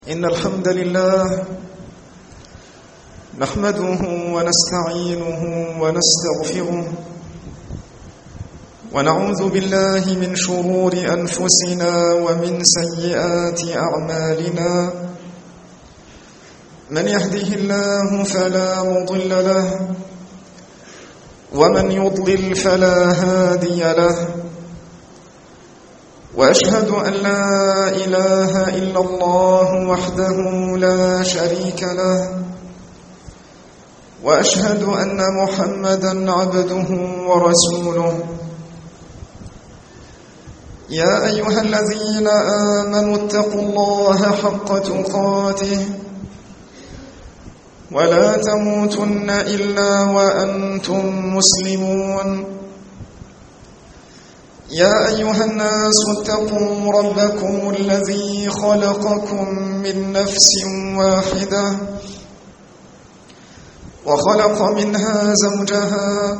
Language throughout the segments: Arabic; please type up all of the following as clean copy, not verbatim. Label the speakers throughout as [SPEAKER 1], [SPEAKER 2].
[SPEAKER 1] إن الحمد لله نحمده ونستعينه ونستغفره ونعوذ بالله من شرور أنفسنا ومن سيئات أعمالنا. من يهده الله فلا مضل له ومن يضلل فلا هادي له، وأشهد أن لا إله إلا الله وحده لا شريك له، وأشهد أن محمدًا عبده ورسوله. يا أيها الذين آمنوا اتقوا الله حق تقاته ولا تموتن إلا وأنتم مسلمون. يا أيها الناس اتقوا ربكم الذي خلقكم من نفس واحدة وخلق منها زوجها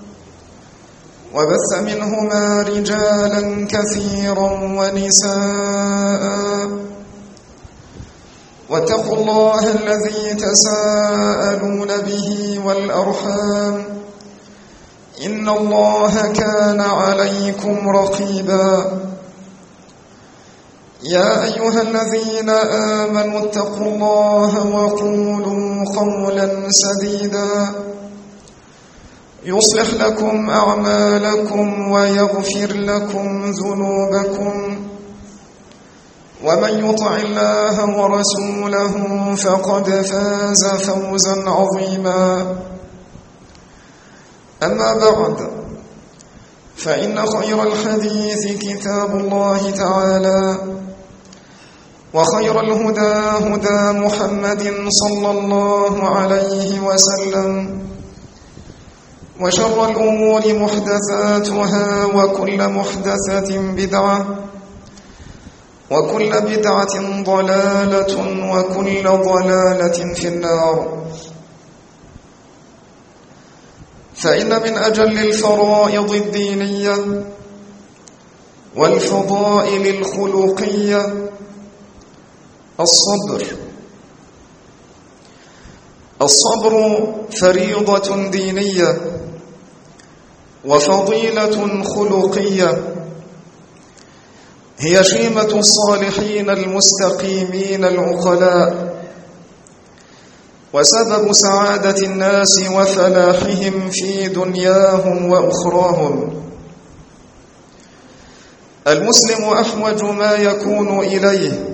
[SPEAKER 1] وبث منهما رجالا كثيرا ونساء، واتقوا الله الذي تساءلون به والأرحام، إن الله كان عليكم رقيبا. يا أيها الذين آمنوا اتقوا الله وقولوا قولا سديدا يصلح لكم أعمالكم ويغفر لكم ذنوبكم، ومن يطع الله ورسوله فقد فاز فوزا عظيما. أما بعد، فإن خير الحديث كتاب الله تعالى، وخير الهدى هدى محمد صلى الله عليه وسلم، وشر الأمور محدثاتها، وكل محدثة بدعة، وكل بدعة ضلالة، وكل ضلالة في النار. فإن من أجل الفرائض الدينية والفضائل الخلقية الصبر. الصبر فريضة دينية وفضيلة خلقية، هي شيمة الصالحين المستقيمين العقلاء، وسبب سعادة الناس وفلاحهم في دنياهم وأخراهم. المسلم أحوج ما يكون إليه،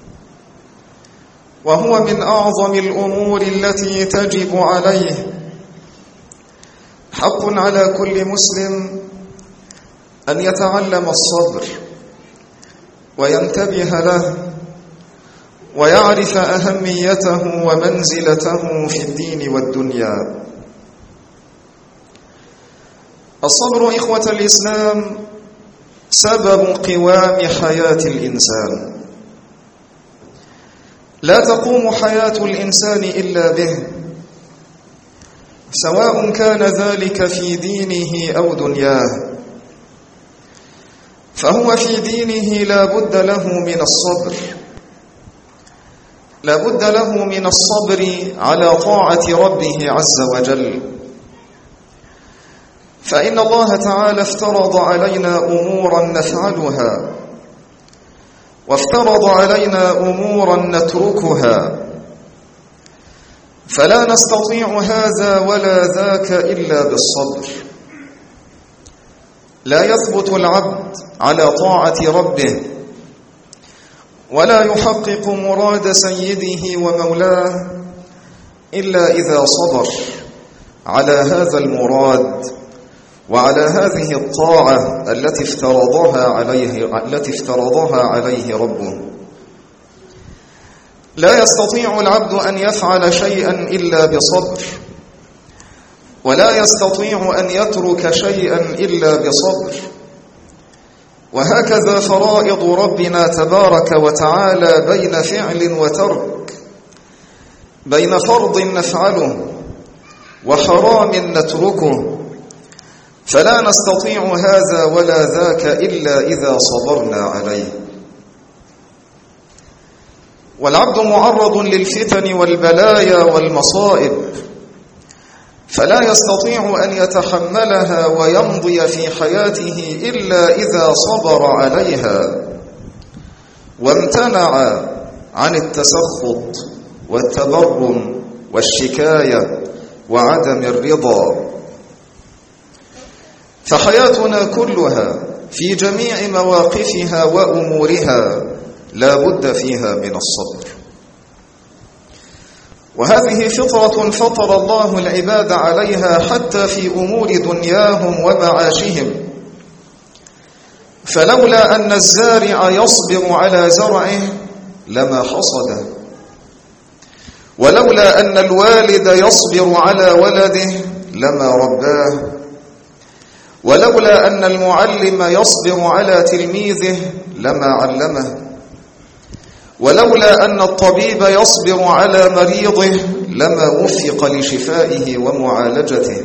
[SPEAKER 1] وهو من أعظم الأمور التي تجب عليه. حق على كل مسلم أن يتعلم الصبر وينتبه له، ويعرف أهميته ومنزلته في الدين والدنيا. الصبر إخوة الإسلام سبب قوام حياة الإنسان، لا تقوم حياة الإنسان إلا به، سواء كان ذلك في دينه أو دنياه. فهو في دينه لا بد له من الصبر، لا بد له من الصبر على طاعة ربه عز وجل. فإن الله تعالى افترض علينا أمورا نفعلها، وافترض علينا أمورا نتركها، فلا نستطيع هذا ولا ذاك إلا بالصبر. لا يثبت العبد على طاعة ربه ولا يحقق مراد سيده ومولاه إلا إذا صبر على هذا المراد وعلى هذه الطاعة التي افترضها عليه ربه. لا يستطيع العبد أن يفعل شيئا إلا بصبر، ولا يستطيع أن يترك شيئا إلا بصبر. وهكذا فرائض ربنا تبارك وتعالى بين فعل وترك، بين فرض نفعله وحرام نتركه، فلا نستطيع هذا ولا ذاك إلا إذا صبرنا عليه. والعبد معرض للفتن والبلايا والمصائب، فلا يستطيع أن يتحملها ويمضي في حياته إلا إذا صبر عليها وامتنع عن التسخط والتبرم والشكاية وعدم الرضا. فحياتنا كلها في جميع مواقفها وأمورها لا بد فيها من الصبر، وهذه فطرة فطر الله العباد عليها حتى في أمور دنياهم ومعاشهم. فلولا أن الزارع يصبر على زرعه لما حصده، ولولا أن الوالد يصبر على ولده لما رباه، ولولا أن المعلم يصبر على تلميذه لما علمه، ولولا أن الطبيب يصبر على مريضه لما وفق لشفائه ومعالجته.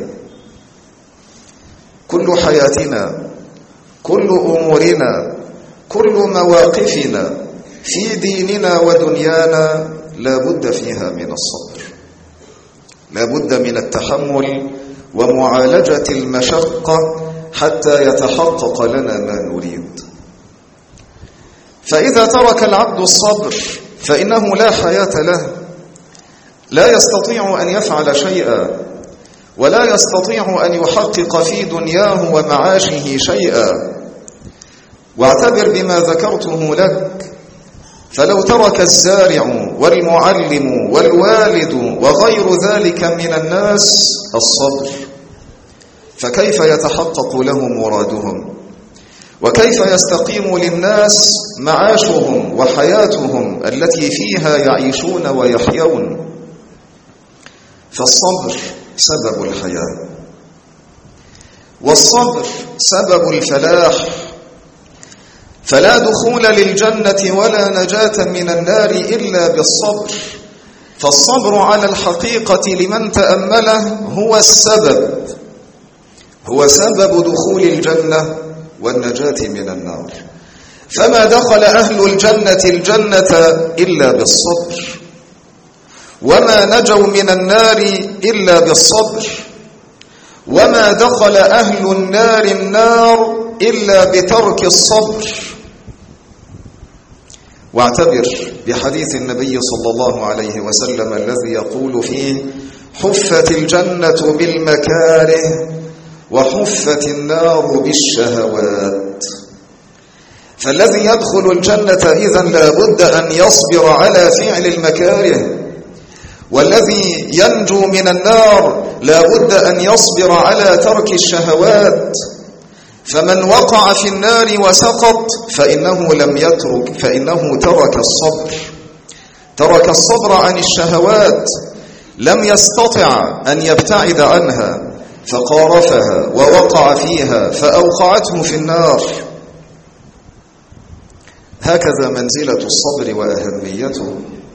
[SPEAKER 1] كل حياتنا، كل أمورنا، كل مواقفنا في ديننا ودنيانا لا بد فيها من الصبر، لا بد من التحمل ومعالجة المشقة حتى يتحقق لنا ما نريد. فإذا ترك العبد الصبر فإنه لا حياة له، لا يستطيع أن يفعل شيئا، ولا يستطيع أن يحقق في دنياه ومعاشه شيئا. واعتبر بما ذكرته لك، فلو ترك الزارع والمعلم والوالد وغير ذلك من الناس الصبر، فكيف يتحقق لهم مرادهم؟ وكيف يستقيم للناس معاشهم وحياتهم التي فيها يعيشون ويحيون؟ فالصبر سبب الحياة، والصبر سبب الفلاح. فلا دخول للجنة ولا نجاة من النار إلا بالصبر. فالصبر على الحقيقة لمن تأمله هو سبب دخول الجنة والنجاة من النار. فما دخل أهل الجنة إلا بالصبر، وما نجوا من النار إلا بالصبر، وما دخل أهل النار إلا بترك الصبر. واعتبر بحديث النبي صلى الله عليه وسلم الذي يقول فيه: حفت الجنة بالمكاره وحفت النار بالشهوات. فالذي يدخل الجنة إذن لا بد أن يصبر على فعل المكاره، والذي ينجو من النار لا بد أن يصبر على ترك الشهوات. فمن وقع في النار وسقط فإنه ترك الصبر عن الشهوات، لم يستطع أن يبتعد عنها فقارفها ووقع فيها فأوقعته في النار. هكذا منزلة الصبر وأهميته.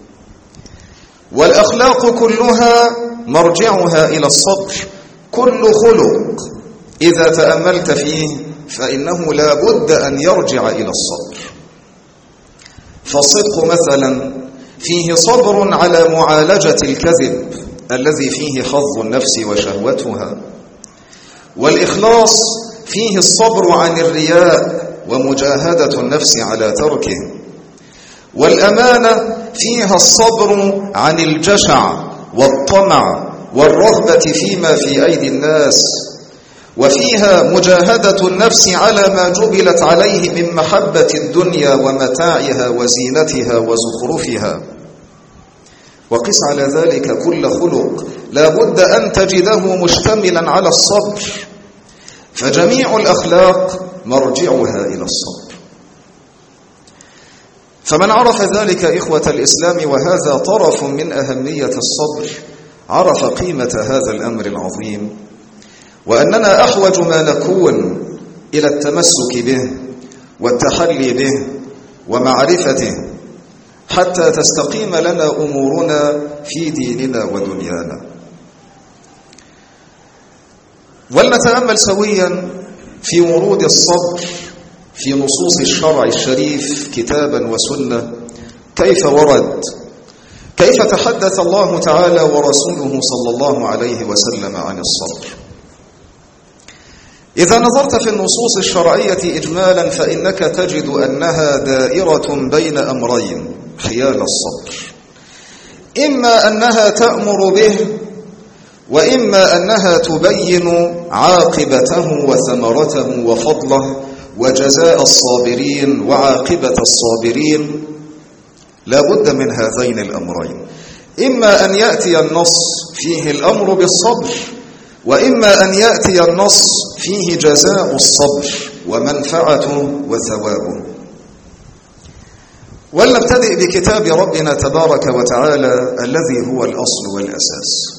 [SPEAKER 1] والأخلاق كلها مرجعها إلى الصبر. كل خلق إذا تأملت فيه فإنه لا بد أن يرجع إلى الصبر. فالصدق مثلا فيه صبر على معالجة الكذب الذي فيه حظ النفس وشهوتها، والإخلاص فيه الصبر عن الرياء ومجاهدة النفس على تركه، والأمانة فيها الصبر عن الجشع والطمع والرغبة فيما في أيدي الناس، وفيها مجاهدة النفس على ما جبلت عليه من محبة الدنيا ومتاعها وزينتها وزخرفها. وقس على ذلك كل خلق لا بد أن تجده مشتملا على الصبر، فجميع الأخلاق مرجعها إلى الصبر. فمن عرف ذلك إخوة الإسلام، وهذا طرف من أهمية الصبر، عرف قيمة هذا الأمر العظيم، وأننا أحوج ما نكون إلى التمسك به والتحلي به ومعرفته حتى تستقيم لنا أمورنا في ديننا ودنيانا. ولنتأمل سويا في ورود الصبر في نصوص الشرع الشريف كتابا وسنة، كيف ورد؟ كيف تحدث الله تعالى ورسوله صلى الله عليه وسلم عن الصبر؟ إذا نظرت في النصوص الشرعية إجمالا فإنك تجد أنها دائرة بين أمرين حيال الصبر، إما أنها تأمر به، وإما أنها تبين عاقبته وثمرته وفضله وجزاء الصابرين وعاقبة الصابرين. لا بد من هذين الأمرين، إما أن يأتي النص فيه الأمر بالصبر، وإما أن يأتي النص فيه جزاء الصبر ومنفعته وثوابه. ولنبتدئ بكتاب ربنا تبارك وتعالى الذي هو الأصل والأساس.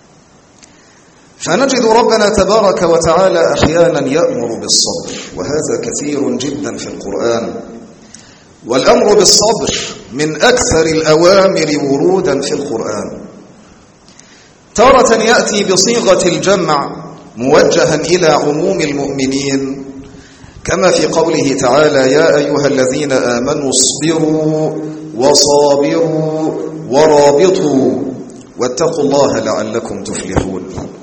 [SPEAKER 1] فنجد ربنا تبارك وتعالى أحيانا يأمر بالصبر، وهذا كثير جدا في القرآن، والأمر بالصبر من أكثر الأوامر ورودا في القرآن. تارة يأتي بصيغة الجمع موجها إلى عموم المؤمنين، كما في قوله تعالى: يا أيها الذين آمنوا اصبروا وصابروا ورابطوا واتقوا الله لعلكم تفلحون.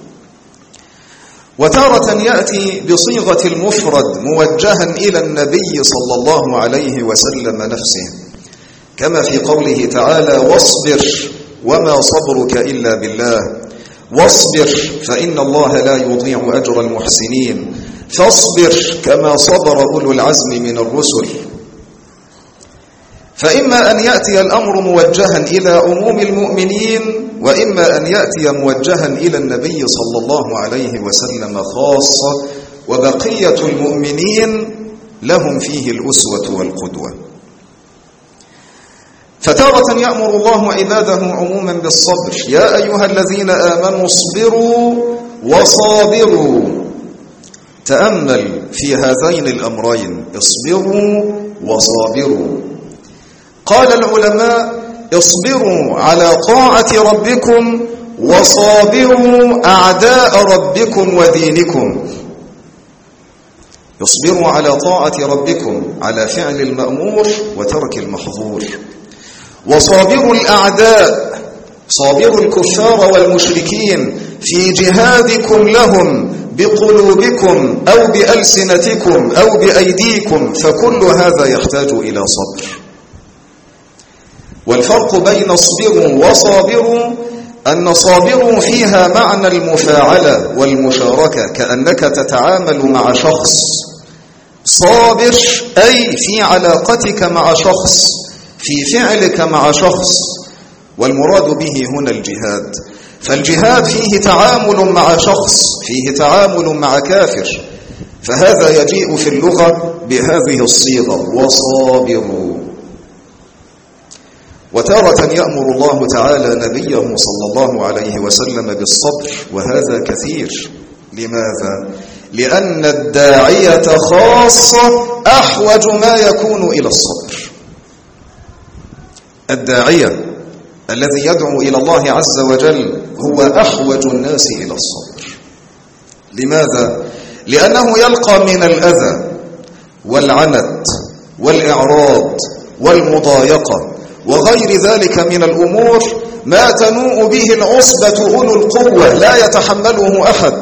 [SPEAKER 1] وتارة يأتي بصيغة المفرد موجها إلى النبي صلى الله عليه وسلم نفسه، كما في قوله تعالى: واصبر وما صبرك إلا بالله، واصبر فإن الله لا يضيع أجر المحسنين، فاصبر كما صبر أولو العزم من الرسل. فإما أن يأتي الأمر موجها إلى عموم المؤمنين، وإما أن يأتي موجها إلى النبي صلى الله عليه وسلم خاصة، وبقية المؤمنين لهم فيه الأسوة والقدوة. فتارة يأمر الله عباده عموما بالصبر: يا أيها الذين آمنوا اصبروا وصابروا. تأمل في هذين الأمرين: اصبروا وصابروا. قال العلماء: اصبروا على طاعة ربكم وصابروا أعداء ربكم ودينكم. اصبروا على طاعة ربكم، على فعل المأمور وترك المحظور. وصابروا الأعداء، صابروا الكفار والمشركين في جهادكم لهم بقلوبكم أو بألسنتكم أو بأيديكم، فكل هذا يحتاج إلى صبر. والفرق بين اصبروا وصابروا أن صابروا فيها معنى المفاعلة والمشاركة، كأنك تتعامل مع شخص. صابر أي في علاقتك مع شخص، في فعلك مع شخص، والمراد به هنا الجهاد. فالجهاد فيه تعامل مع شخص، فيه تعامل مع كافر، فهذا يجيء في اللغة بهذه الصيغة: وصابروا. وتارة يأمر الله تعالى نبيه صلى الله عليه وسلم بالصبر، وهذا كثير. لماذا؟ لأن الداعية خاصة أحوج ما يكون إلى الصبر. الداعية الذي يدعو إلى الله عز وجل هو أحوج الناس إلى الصبر. لماذا؟ لأنه يلقى من الأذى والعنت والإعراض والمضايقة وغير ذلك من الأمور ما تنوء به العصبة أولو القوة لا يتحمله أحد.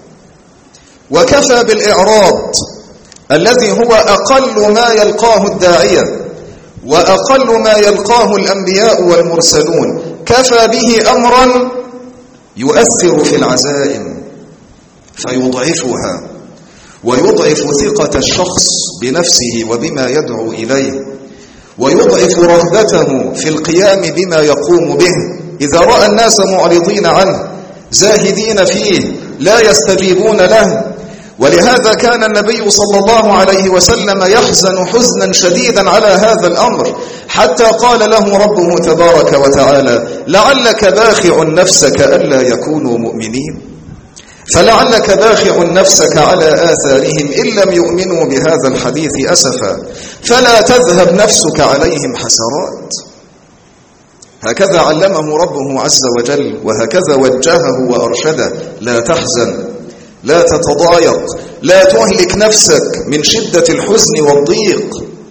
[SPEAKER 1] وكفى بالإعراض الذي هو أقل ما يلقاه الداعية وأقل ما يلقاه الأنبياء والمرسلون، كفى به أمرا يؤثر في العزائم فيضعفها ويضعف ثقة الشخص بنفسه وبما يدعو إليه، ويضعف رغبته في القيام بما يقوم به إذا رأى الناس معرضين عنه زاهدين فيه لا يستجيبون له. ولهذا كان النبي صلى الله عليه وسلم يحزن حزنا شديدا على هذا الأمر، حتى قال له ربه تبارك وتعالى: لعلك باخع نفسك ألا يكونوا مؤمنين، فلعلك باخع نفسك على آثارهم إن لم يؤمنوا بهذا الحديث أسفا، فلا تذهب نفسك عليهم حسرات. هكذا علمه ربه عز وجل، وهكذا وجهه وأرشده: لا تحزن، لا تتضايق، لا تهلك نفسك من شدة الحزن والضيق.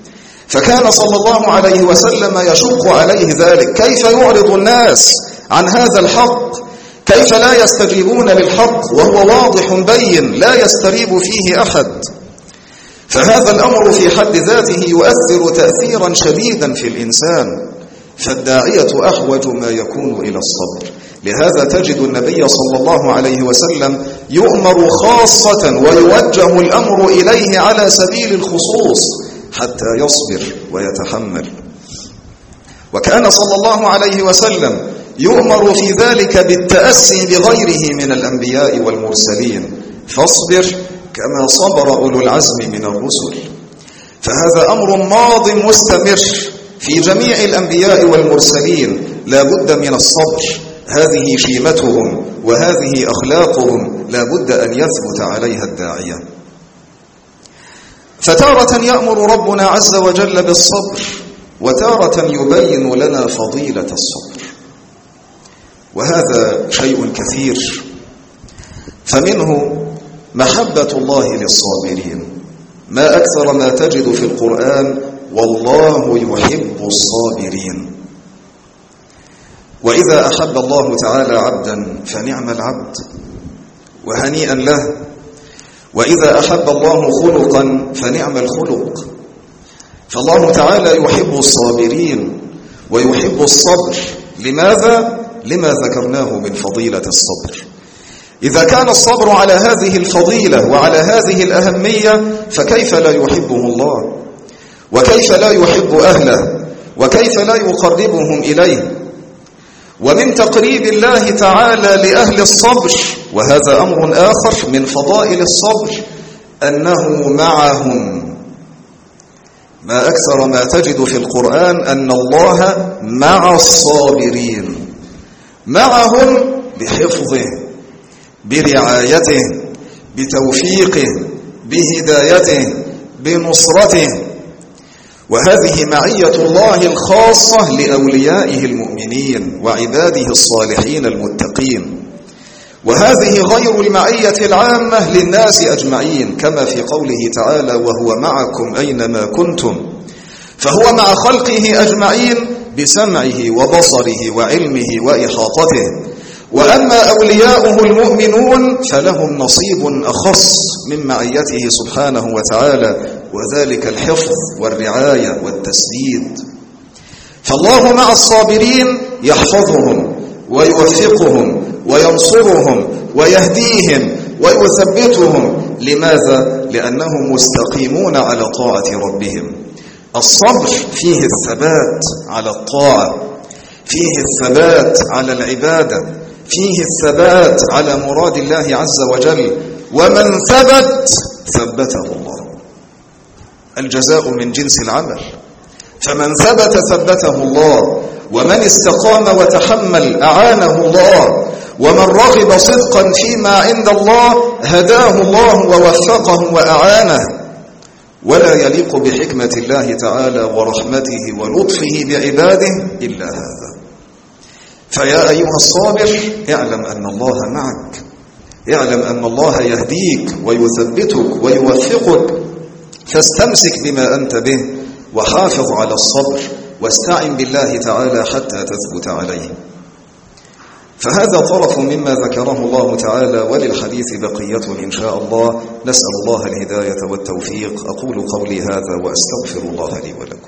[SPEAKER 1] فكان صلى الله عليه وسلم يشق عليه ذلك. كيف يعرض الناس عن هذا الحق؟ كيف لا يستجيبون للحق وهو واضح بين لا يستريب فيه أحد؟ فهذا الأمر في حد ذاته يؤثر تأثيرا شديدا في الإنسان، فالداعية أحوج ما يكون إلى الصبر. لهذا تجد النبي صلى الله عليه وسلم يؤمر خاصة ويوجه الأمر إليه على سبيل الخصوص حتى يصبر ويتحمل. وكان صلى الله عليه وسلم يؤمر في ذلك بالتأسي بغيره من الأنبياء والمرسلين، فاصبر كما صبر أولو العزم من الرسل. فهذا أمر ماض مستمر في جميع الأنبياء والمرسلين، لا بد من الصبر. هذه شيمتهم وهذه أخلاقهم، لا بد أن يثبت عليها الداعية. فتارة يأمر ربنا عز وجل بالصبر، وتارة يبين لنا فضيلة الصبر، وهذا شيء كثير. فمنه محبة الله للصابرين، ما أكثر ما تجد في القرآن والله يحب الصابرين. وإذا أحب الله تعالى عبدا فنعم العبد وهنيئا له، وإذا أحب الله خلقا فنعم الخلق. فالله تعالى يحب الصابرين ويحب الصبر. لماذا؟ لما ذكرناه من فضيلة الصبر. إذا كان الصبر على هذه الفضيلة وعلى هذه الأهمية، فكيف لا يحبه الله؟ وكيف لا يحب أهله؟ وكيف لا يقربهم إليه؟ ومن تقريب الله تعالى لأهل الصبر، وهذا أمر آخر من فضائل الصبر، أنه معهم. ما أكثر ما تجد في القرآن أن الله مع الصابرين، معهم بحفظه، برعايته، بتوفيقه، بهدايته، بنصرته. وهذه معية الله الخاصة لأوليائه المؤمنين وعباده الصالحين المتقين، وهذه غير المعية العامة للناس أجمعين، كما في قوله تعالى وهو معكم أينما كنتم. فهو مع خلقه أجمعين بسمعه وبصره وعلمه وإحاطته. وأما أولياؤه المؤمنون فلهم نصيب أخص من معيته سبحانه وتعالى، وذلك الحفظ والرعاية والتسديد. فالله مع الصابرين يحفظهم ويوفقهم وينصرهم ويهديهم ويثبتهم. لماذا؟ لأنهم مستقيمون على طاعة ربهم. الصبر فيه الثبات على الطاعة، فيه الثبات على العبادة، فيه الثبات على مراد الله عز وجل. ومن ثبته الله. الجزاء من جنس العمل، فمن ثبته الله، ومن استقام وتحمل أعانه الله، ومن رغب صدقا فيما عند الله هداه الله ووفقه وأعانه. ولا يليق بحكمة الله تعالى ورحمته ولطفه بعباده إلا هذا. فيا أيها الصابر، اعلم أن الله معك، اعلم أن الله يهديك ويثبتك ويوفقك، فاستمسك بما أنت به وحافظ على الصبر، واستعن بالله تعالى حتى تثبت عليه. فهذا طرف مما ذكره الله تعالى، وللحديث بقية إن شاء الله. نسأل الله الهداية والتوفيق. أقول قولي هذا وأستغفر الله لي ولكم.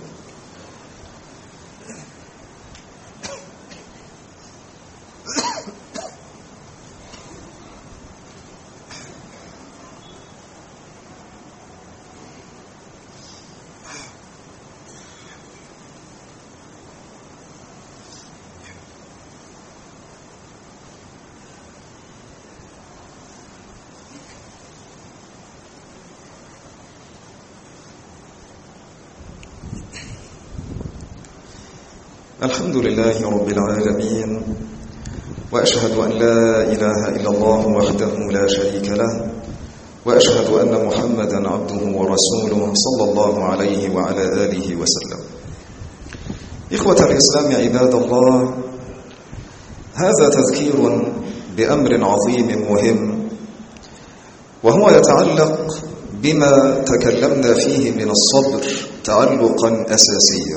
[SPEAKER 1] الحمد لله رب العالمين، وأشهد أن لا إله إلا الله وحده لا شريك له، وأشهد أن محمدا عبده ورسوله صلى الله عليه وعلى آله وسلم. إخوة الإسلام عباد الله، هذا تذكير بأمر عظيم مهم، وهو يتعلق بما تكلمنا فيه من الصبر تعلقا أساسيا.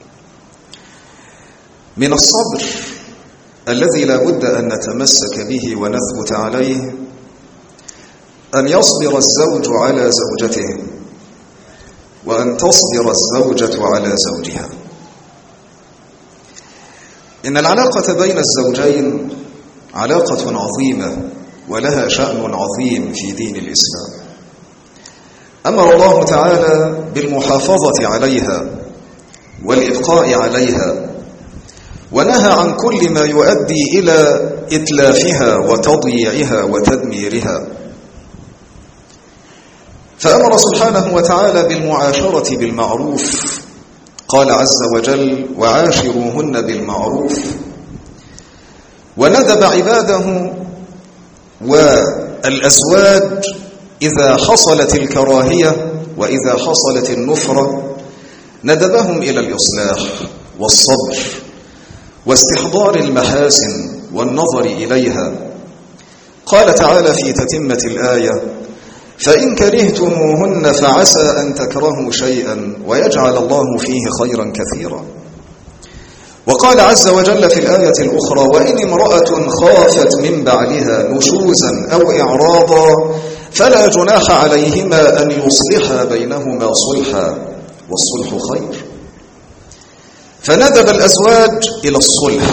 [SPEAKER 1] من الصبر الذي لا بد أن نتمسك به ونثبت عليه أن يصبر الزوج على زوجته وأن تصبر الزوجة على زوجها. إن العلاقة بين الزوجين علاقة عظيمة ولها شأن عظيم في دين الإسلام. أمر الله تعالى بالمحافظة عليها والإبقاء عليها، ونهى عن كل ما يؤدي إلى إتلافها وتضييعها وتدميرها. فأمر سبحانه وتعالى بالمعاشرة بالمعروف، قال عز وجل: وعاشروهن بالمعروف، وندب عباده والأزواج إذا حصلت الكراهية وإذا حصلت النفرة ندبهم إلى الإصلاح والصبر واستحضار المحاسن والنظر إليها. قال تعالى في تتمة الآية: فإن كرهتموهن فعسى أن تكرهوا شيئا ويجعل الله فيه خيرا كثيرا. وقال عز وجل في الآية الأخرى: وإن امرأة خافت من بعلها نشوزا أو إعراضا فلا جناح عليهما أن يصلحا بينهما صلحا والصلح خير. فندب الأزواج إلى الصلح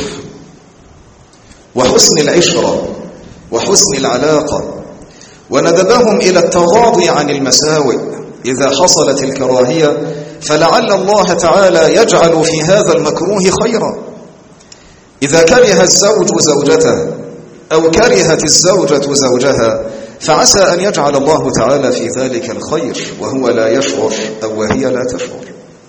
[SPEAKER 1] وحسن العشرة وحسن العلاقة، وندبهم إلى التغاضي عن المساوئ إذا حصلت الكراهية، فلعل الله تعالى يجعل في هذا المكروه خيرا. إذا كره الزوج زوجته أو كرهت الزوجة زوجها فعسى أن يجعل الله تعالى في ذلك الخير وهو لا يشعر أو وهي لا تشعر.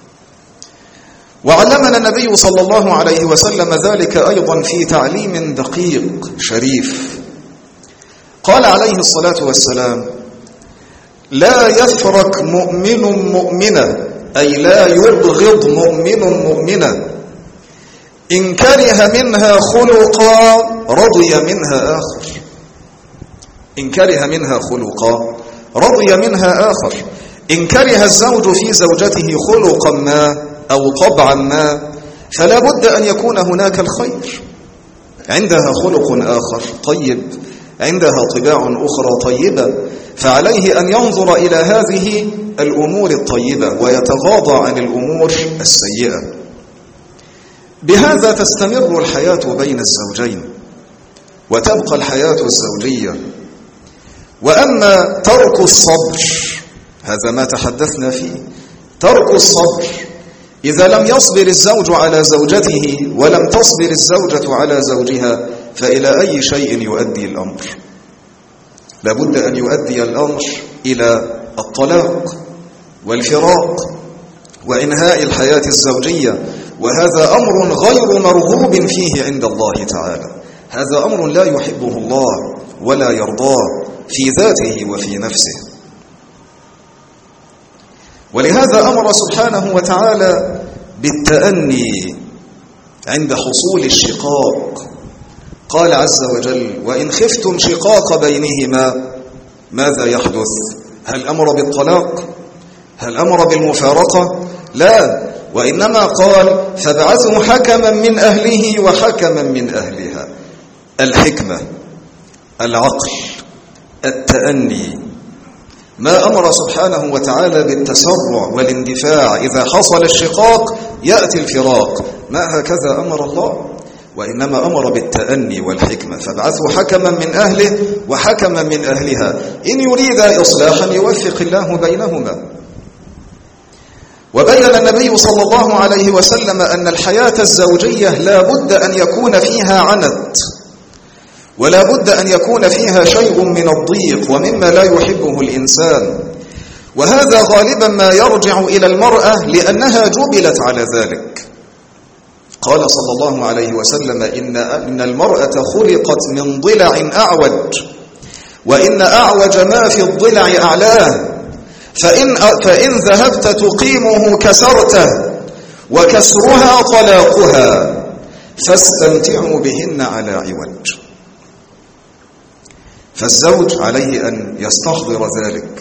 [SPEAKER 1] وعلمنا النبي صلى الله عليه وسلم ذلك أيضا في تعليم دقيق شريف. قال عليه الصلاة والسلام: لا يفرق مؤمن مؤمنة، أي لا يبغض مؤمن مؤمنة، إن كره منها خلقا رضي منها آخر. إن كره منها خلقا رضي منها آخر. إن كره الزوج في زوجته خلقا ما أو طبعا ما فلا بد أن يكون هناك الخير. عندها خلق آخر طيب، عندها طباع أخرى طيبة، فعليه أن ينظر إلى هذه الأمور الطيبة ويتغاضى عن الأمور السيئة. بهذا تستمر الحياة بين الزوجين وتبقى الحياة الزوجية. وأما ترك الصبر، هذا ما تحدثنا فيه، ترك الصبر إذا لم يصبر الزوج على زوجته ولم تصبر الزوجة على زوجها فإلى أي شيء يؤدي الأمر؟ لابد أن يؤدي الأمر إلى الطلاق والفراق وإنهاء الحياة الزوجية، وهذا أمر غير مرغوب فيه عند الله تعالى. هذا أمر لا يحبه الله ولا يرضاه في ذاته وفي نفسه. ولهذا أمر سبحانه وتعالى بالتأني عند حصول الشقاق. قال عز وجل: وإن خفتم شقاق بينهما ماذا يحدث؟ هل أمر بالطلاق؟ هل أمر بالمفارقة؟ لا، وإنما قال: فابعثوا حكما من أهله وحكما من أهلها. الحكمة، العقل، التأني. ما أمر سبحانه وتعالى بالتسرع والاندفاع إذا حصل الشقاق يأتي الفراق، ما هكذا أمر الله، وإنما أمر بالتأني والحكمة. فابعثوا حكما من أهله وحكما من أهلها إن يريدا إصلاحا يوفق الله بينهما. وبين النبي صلى الله عليه وسلم أن الحياة الزوجية لا بد أن يكون فيها عنت، ولا بد أن يكون فيها شيء من الضيق ومما لا يحبه الإنسان، وهذا غالبا ما يرجع إلى المرأة لأنها جبلت على ذلك. قال صلى الله عليه وسلم: إن المرأة خلقت من ضلع أعوج، وإن أعوج ما في الضلع أعلاه، فإن ذهبت تقيمه كسرته، وكسرها طلاقها، فاستمتعوا بهن على عوج. فالزوج عليه أن يستحضر ذلك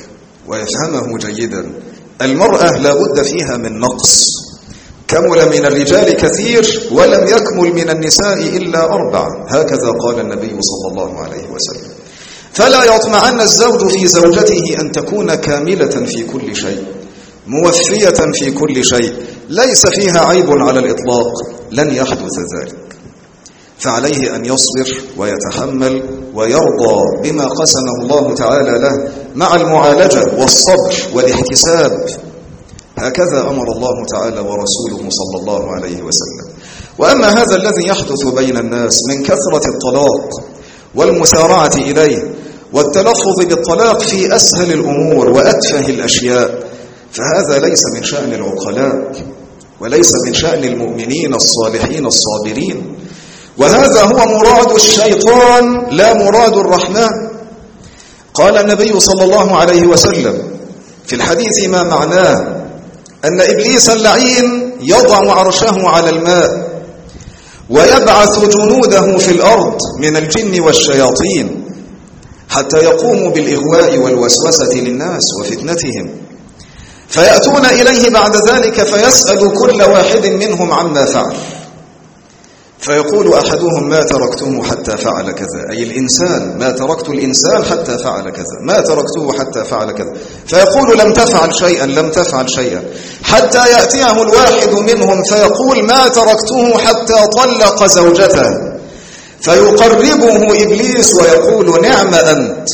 [SPEAKER 1] ويفهمه جيدا. المرأة لا بد فيها من نقص، كمل من الرجال كثير ولم يكمل من النساء إلا 4، هكذا قال النبي صلى الله عليه وسلم. فلا يطمعن الزوج في زوجته أن تكون كاملة في كل شيء، موفية في كل شيء، ليس فيها عيب على الإطلاق، لن يحدث ذلك. فعليه أن يصبر ويتحمل ويرضى بما قسمه الله تعالى له مع المعالجة والصبر والاحتساب. هكذا أمر الله تعالى ورسوله صلى الله عليه وسلم. وأما هذا الذي يحدث بين الناس من كثرة الطلاق والمسارعة إليه والتلفظ بالطلاق في أسهل الأمور وأتفه الأشياء، فهذا ليس من شأن العقلاء وليس من شأن المؤمنين الصالحين الصابرين، وهذا هو مراد الشيطان لا مراد الرحمن. قال النبي صلى الله عليه وسلم في الحديث ما معناه أن إبليس اللعين يضع عرشه على الماء ويبعث جنوده في الأرض من الجن والشياطين حتى يقوموا بالإغواء والوسوسة للناس وفتنتهم، فيأتون إليه بعد ذلك فيسأل كل واحد منهم عما فعل، فيقول أحدهم ما تركته حتى فعل كذا، أي الإنسان ما تركت الإنسان حتى فعل كذا، ما تركته حتى فعل كذا، فيقول لم تفعل شيئا لم تفعل شيئا، حتى يأتيه الواحد منهم فيقول ما تركته حتى طلق زوجته، فيقربه إبليس ويقول نعم أنت.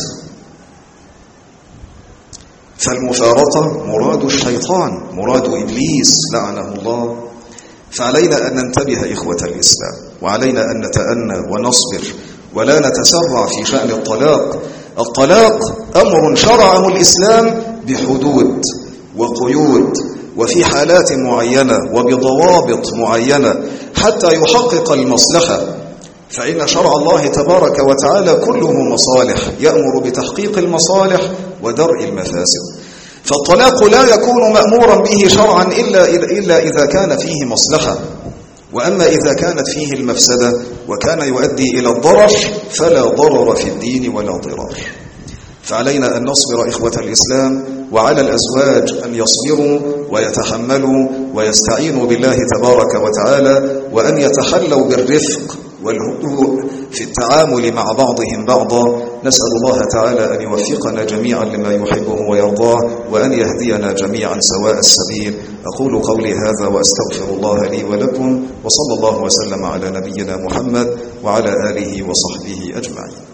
[SPEAKER 1] فالمفارقة مراد الشيطان، مراد إبليس لعنه الله. فعلينا أن ننتبه إخوة الإسلام، وعلينا أن نتأنى ونصبر ولا نتسرع في شأن الطلاق. الطلاق أمر شرعه الإسلام بحدود وقيود وفي حالات معينة وبضوابط معينة حتى يحقق المصلحة، فإن شرع الله تبارك وتعالى كله مصالح، يأمر بتحقيق المصالح ودرء المفاسد. فالطلاق لا يكون مأمورا به شرعا إلا إذا كان فيه مصلحة، وأما إذا كانت فيه المفسدة وكان يؤدي إلى الضرر فلا ضرر في الدين ولا ضرار. فعلينا أن نصبر إخوة الإسلام، وعلى الأزواج أن يصبروا ويتحملوا ويستعينوا بالله تبارك وتعالى، وأن يتحلوا بالرفق والهدوء في التعامل مع بعضهم بعضا. نسأل الله تعالى أن يوفقنا جميعا لما يحبه ويرضاه، وأن يهدينا جميعا سواء السبيل. أقول قولي هذا وأستغفر الله لي ولكم، وصلى الله وسلم على نبينا محمد وعلى آله وصحبه أجمعين.